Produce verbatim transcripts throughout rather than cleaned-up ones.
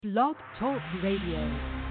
Blog Talk Radio.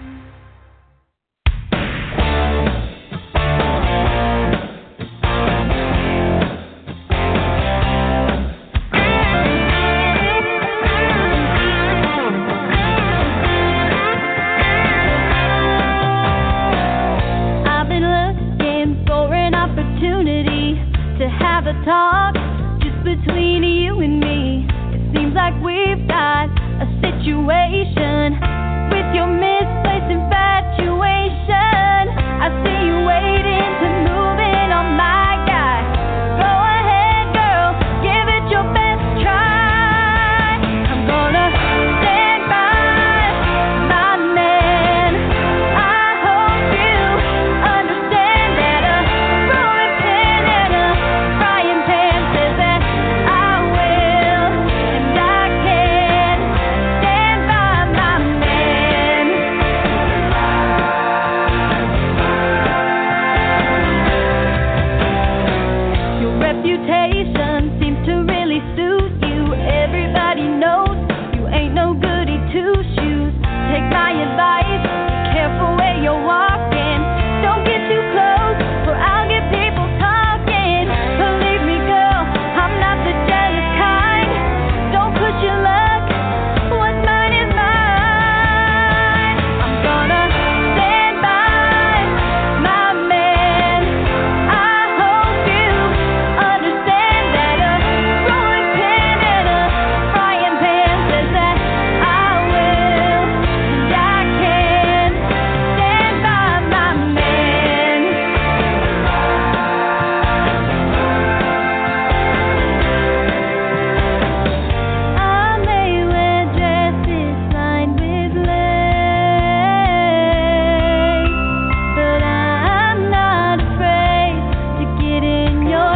Have a talk just between you and me. It seems like we've got a situation with your misplaced infatuation. I see you waiting to move in on my guy. Go ahead, girl, give it your best try. I'm gonna stand by my man. I hope you understand that a rolling pin and a frying pan says that I will and I can stand by my man. Your reputation seems to really suit you. Everybody knows you ain't no goody two shoes. Take my advice, careful where you're walking. Don't get too close, or I'll get people talking. Believe me, girl, I'm not the jealous kind. Don't push your luck, what's mine is mine. I'm gonna stand by my man. I hope you understand that a rolling pin and a frying pan says that I will and I can stand by my man. I may wear dresses lined with lace, but I'm not afraid to get in your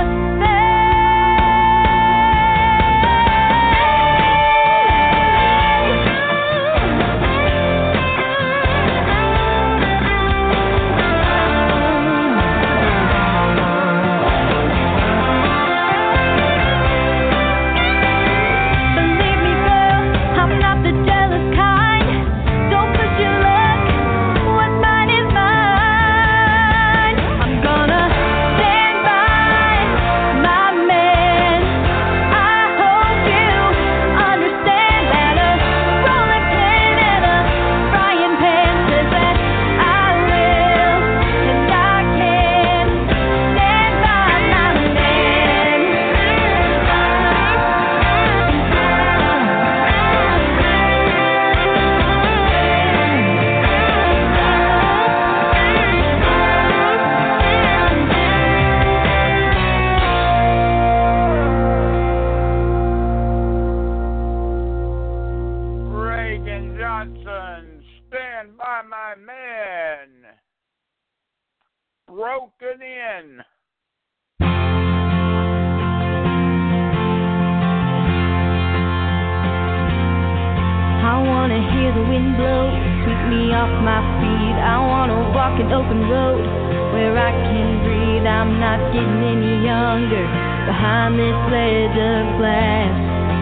Believe me, girl, I'm not the jealous kind. Don't push your luck, what's mine is mine. I'm gonna stand by my man. I hope you understand that a rolling pin and a frying pan says that I will and I can stand by my man. Reagan Johnson, stand by my man. Broken in. I wanna hear the wind blow, sweep me off my feet. I wanna walk an open road where I can breathe. I'm not getting any younger behind this ledge of glass.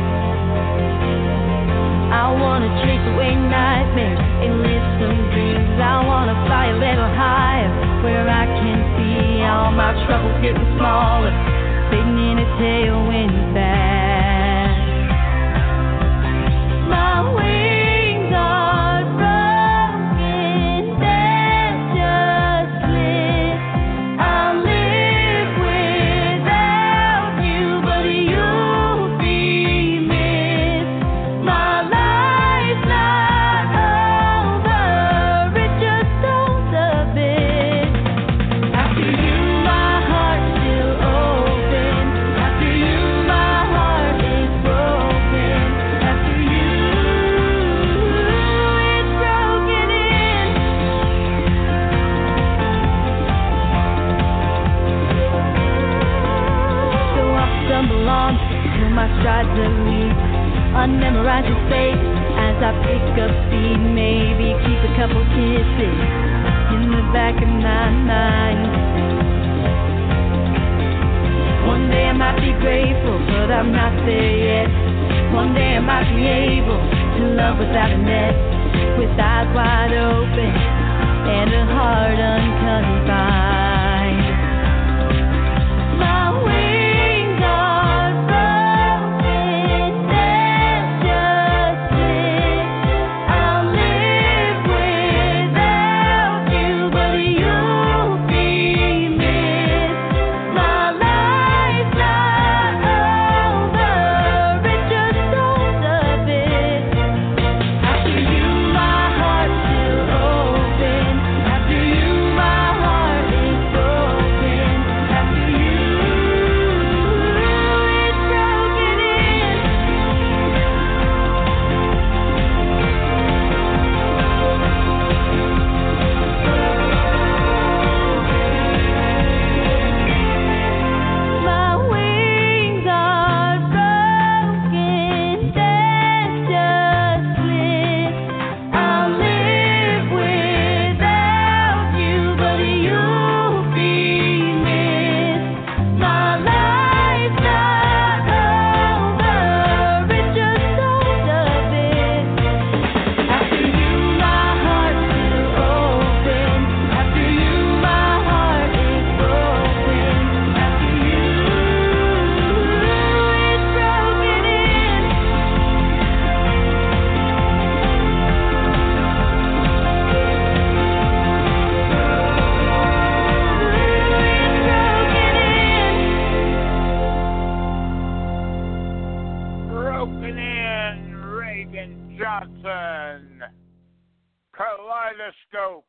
I wanna chase away nightmares and live some dreams. I wanna fly a little higher where I can see all my troubles getting smaller, fading in a tailwind fast. My wings are broken, they're just lit. I'll live without you, but you'll be missed. My life's not over, it just owns a bit. After you, my heart's still open. After you, my heart is broken. After you, it's broken in. So I stumble on till my strides are weak. Unmemorize your face as I pick up speed. Maybe keep a couple kisses in the back of my mind. One day I might be grateful, but I'm not there yet. One day I might be able to love without a net. with eyes wide open and a heart unconfined. My wings are broken, that's just it. I'll live without you, but you'll be missed. My life's not over, it just goes a bit. After you, my heart's still open. After you, my heart is broken. After you, it's broken in. My wings are broken, that's just it. I'll live without you, but you'll be missed. My life's not over, it just goes a bit. After you, my heart's still open. After you, my heart is broken. After you, it's broken in. Broken in, Reagan Johnson. Kaleidoscope.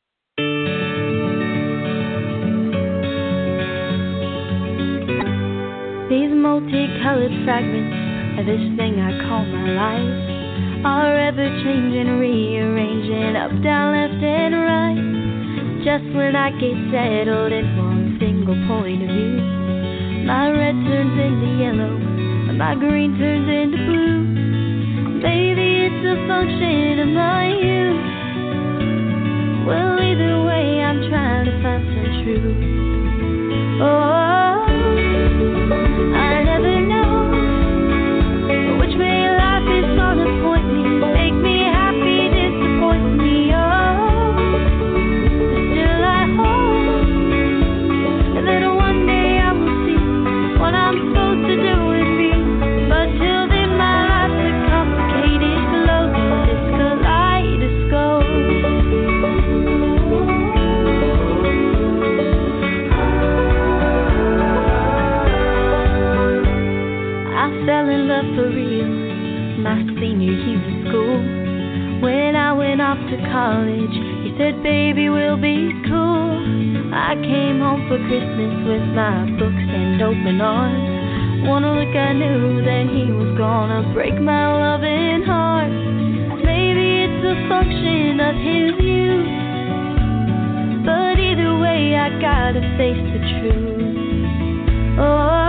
These multicolored fragments of this thing I call my life are ever changing, rearranging up, down, left, and right. Just when I get settled in one single point of view, my red turns into yellow, and my green turns into blue. Maybe it's a function of my youth. Well, either way, I'm trying to find some truth. Oh, I never know which way life is gonna point me. Make me happy, disappoint me. Oh, but still I hope that one day I will see what I'm supposed to do with me. But till then, my life's a complicated globe, this kaleidoscope. I fell in love for real my senior year in school. When I went off to college, he said, baby, we'll be cool. I came home for Christmas with my books and open arms. One look I knew that he was gonna break my loving heart. Maybe it's a function of his youth, but either way I gotta face the truth. Oh,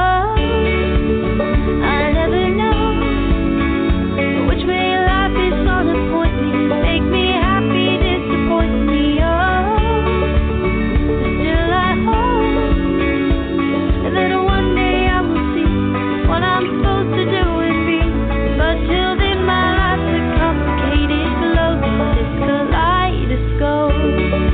I never know which way life is gonna point me. Make me happy, disappoint me. Oh, but still I hope that one day I will see what I'm supposed to do with me. But till then, my life's a complicated globe, this kaleidoscope.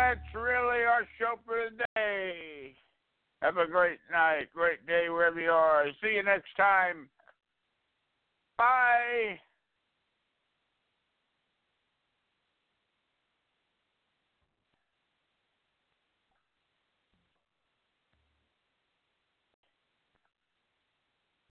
that's really our show for today. Have a great night, great day wherever you are. See you next time. Bye.